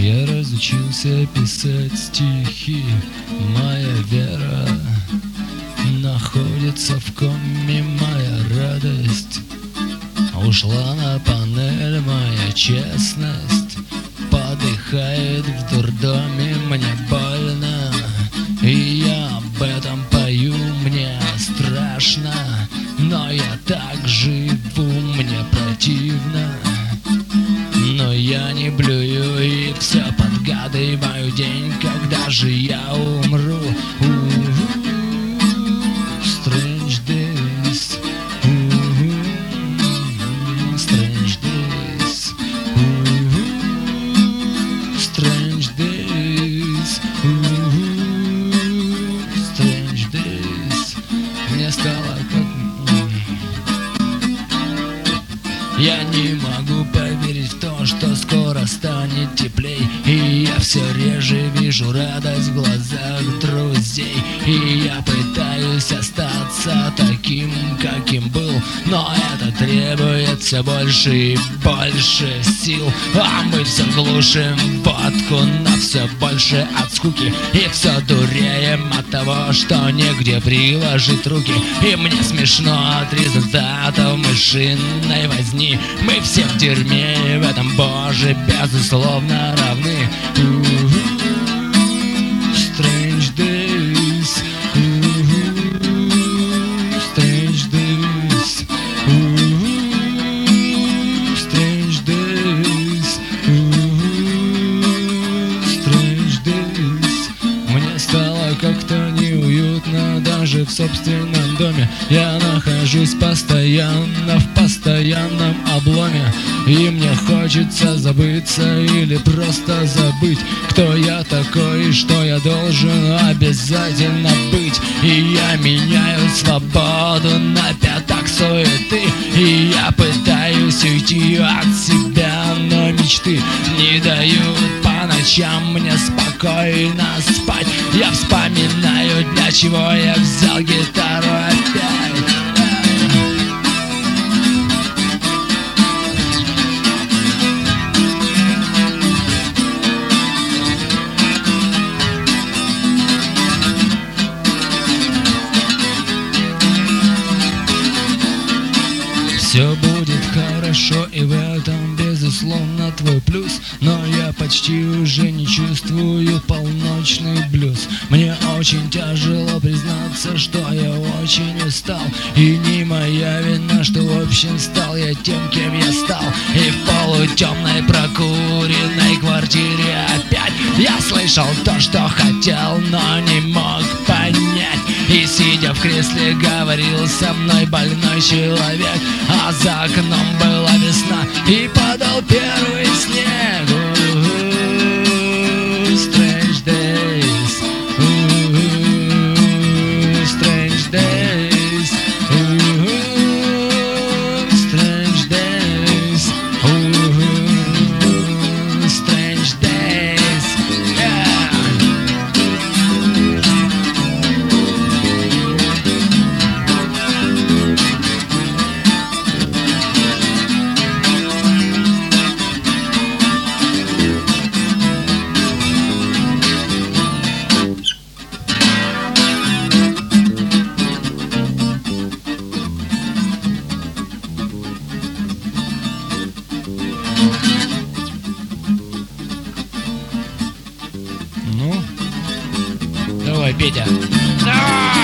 Я разучился писать стихи, моя вера находится в коме, моя радость ушла на панель, моя честность подыхает в дурдоме, мне больно, и я об этом пою, мне страшно, но я так живу, мне противно. Но я не блюю и все подгадываю день, когда же я умру. Strange days, strange days, strange days, strange days. Мне стало как... Я не могу поверить в то, что скоро станет теплей, и я все реже вижу радость в глазах друзей. И я пытаюсь остаться таким, каким был, но это требует все больше и больше сил. А мы все глушим водку на все больше от скуки, и все дуреем от того, что негде приложить руки. И мне смешно от результатов мышиной возни. Мы все в дерьме, и в этом, Боже, безусловно равны. Strange days, strange days, strange days, strange days. Мне стало как-то неуютно даже в собственном доме. Я нахожусь постоянно в постоянном обломе, и мне хочется забыться или просто забыть, кто я такой и что я должен обязательно быть. И я меняю свободу на пятак суеты, и я пытаюсь уйти от себя, но мечты не дают по ночам мне спокойно спать. Я вспоминаю, для чего я взял гитару опять. Все будет хорошо, и в этом, безусловно, твой плюс. Но я почти уже не чувствую полночный блюз. Мне очень тяжело признаться, что я очень устал, и не моя вина, что в общем стал я тем, кем я стал. И в полутемной прокуренной квартире опять я слышал то, что хотел, но не мог понять. И сидя в кресле говорил со мной больной человек, а за окном была весна и падал первый снег. Strange days, strange days, strange days, strange days, yeah. Ну, давай, Петя. Давай!